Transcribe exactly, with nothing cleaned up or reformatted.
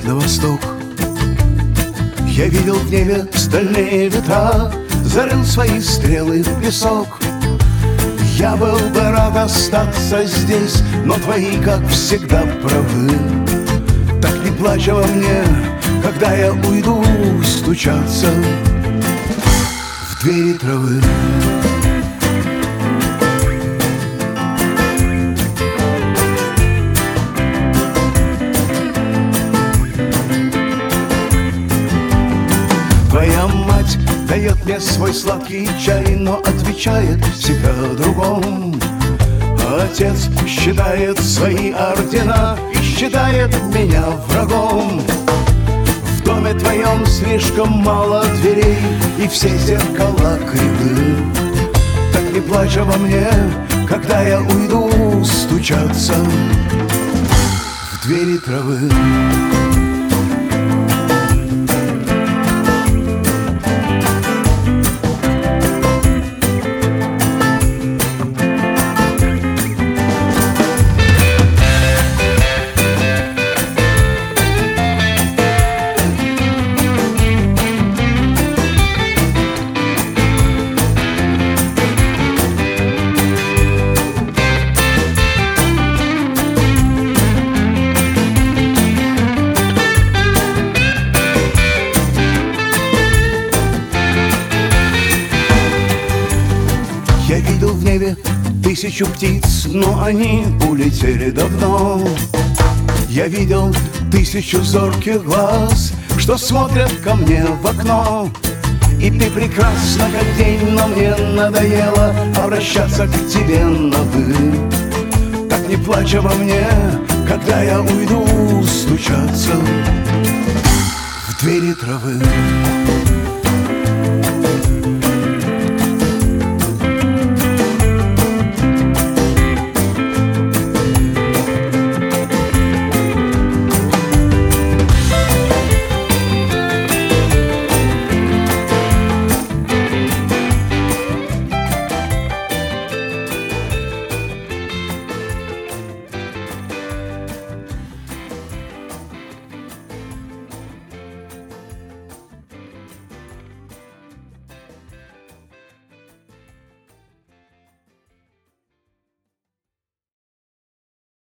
на восток. Я видел в небе стальные ветра, зарыл свои стрелы в песок. Я был бы рад остаться здесь, но твои, как всегда, правы. Так не плачь обо мне, когда я уйду стучаться в двери травы. Твоя мать дает мне свой сладкий чай, но отвечает всегда о другом. Отец считает свои ордена и считает меня врагом. В доме твоем слишком мало дверей, и все зеркала кривы. Так не плачь обо мне, когда я уйду стучаться в двери травы. Я видел в небе тысячу птиц, но они улетели давно. Я видел тысячу зорких глаз, что смотрят ко мне в окно. И ты прекрасна, как день, но мне надоело обращаться к тебе на «вы». Так не плачь обо мне, когда я уйду стучаться в двери травы.